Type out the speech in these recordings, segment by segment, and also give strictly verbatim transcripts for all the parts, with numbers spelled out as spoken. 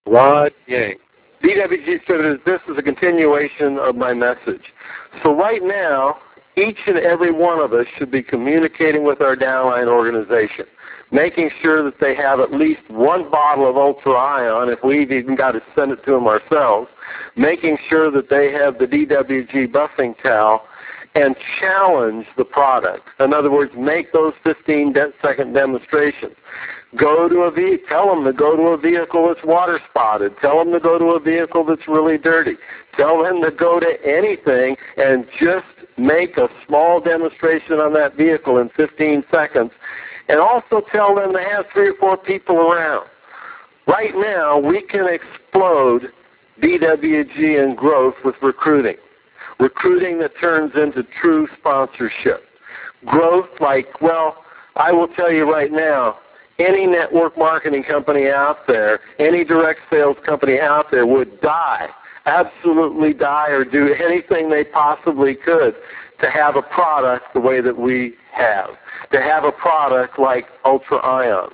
Rod Yang. D W G Distributors, this is a continuation of my message. So right now, each and every one of us should be communicating with our downline organization, making sure that they have at least one bottle of Ultra Ion, if we've even got to send it to them ourselves, making sure that they have the D W G buffing towel, and challenge the product. In other words, make those fifteen second demonstrations. Go to a vehicle, tell them to go to a vehicle that's water spotted. Tell them to go to a vehicle that's really dirty. Tell them to go to anything and just make a small demonstration on that vehicle in fifteen seconds. And also tell them to have three or four people around. Right now, we can explode D W G and growth with recruiting. Recruiting that turns into true sponsorship. Growth like, well, I will tell you right now, any network marketing company out there, any direct sales company out there would die, absolutely die, or do anything they possibly could to have a product the way that we have, to have a product like Ultra Ion.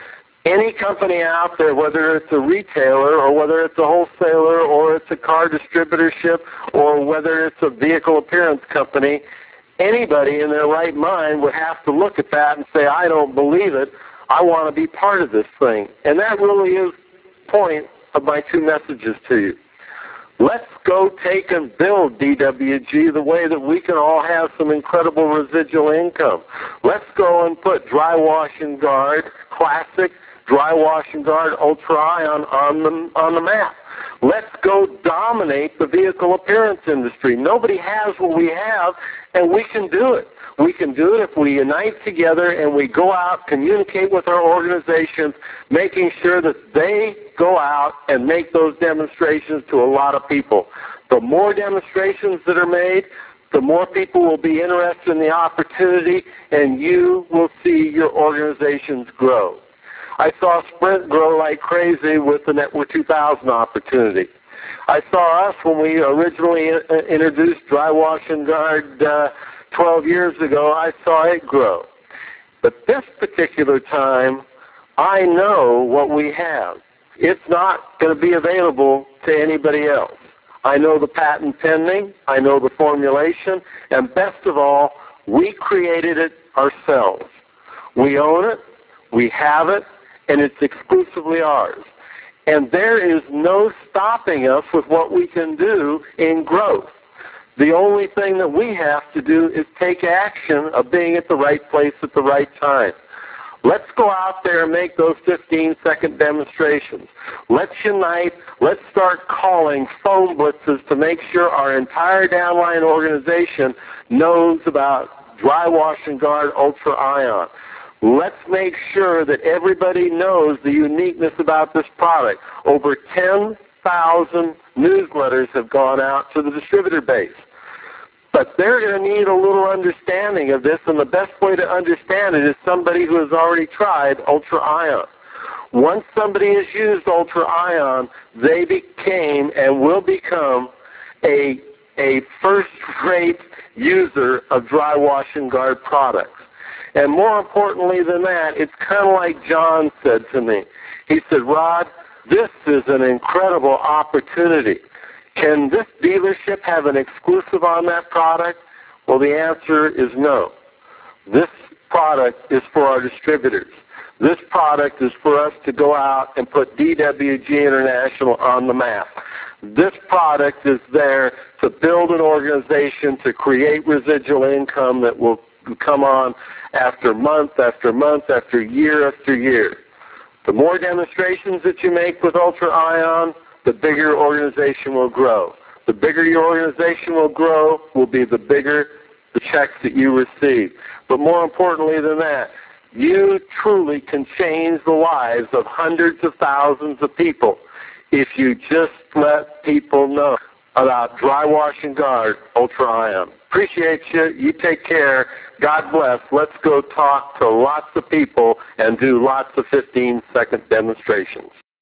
Any company out there, whether it's a retailer or whether it's a wholesaler or it's a car distributorship or whether it's a vehicle appearance company, anybody in their right mind would have to look at that and say, I don't believe it. I want to be part of this thing. And that really is the point of my two messages to you. Let's go take and build D W G the way that we can all have some incredible residual income. Let's go and put Dry Wash and Guard Classic, Dry Wash and Guard Ultra Ion on the, on the map. Let's go dominate the vehicle appearance industry. Nobody has what we have, and we can do it. We can do it if we unite together and we go out, communicate with our organizations, making sure that they go out and make those demonstrations to a lot of people. The more demonstrations that are made, the more people will be interested in the opportunity, and you will see your organizations grow. I saw Sprint grow like crazy with the Network two thousand opportunity. I saw us when we originally introduced Dry Wash and Guard uh, twelve years ago, I saw it grow. But this particular time, I know what we have. It's not going to be available to anybody else. I know the patent pending, I know the formulation, and best of all, we created it ourselves. We own it, we have it, and it's exclusively ours. And there is no stopping us with what we can do in growth. The only thing that we have to do is take action of being at the right place at the right time. Let's go out there and make those fifteen second demonstrations. Let's unite. Let's start calling phone blitzes to make sure our entire downline organization knows about Dry Wash and Guard Ultra Ion. Let's make sure that everybody knows the uniqueness about this product. Over ten thousand newsletters have gone out to the distributor base. But they're going to need a little understanding of this, and the best way to understand it is somebody who has already tried Ultra Ion. Once somebody has used Ultra Ion, they became and will become a, a first-rate user of Dry Wash and Guard products. And more importantly than that, it's kind of like John said to me. He said, Rod, this is an incredible opportunity. Can this dealership have an exclusive on that product? Well, the answer is no. This product is for our distributors. This product is for us to go out and put D W G International on the map. This product is there to build an organization to create residual income that will come on after month after month after year after year. The more demonstrations that you make with Ultra Ion, the bigger your organization will grow. The bigger your organization will grow will be the bigger the checks that you receive. But more importantly than that, you truly can change the lives of hundreds of thousands of people if you just let people know about Dry Wash and Guard Ultra Ion. Appreciate you. You take care. God bless. Let's go talk to lots of people and do lots of fifteen second demonstrations.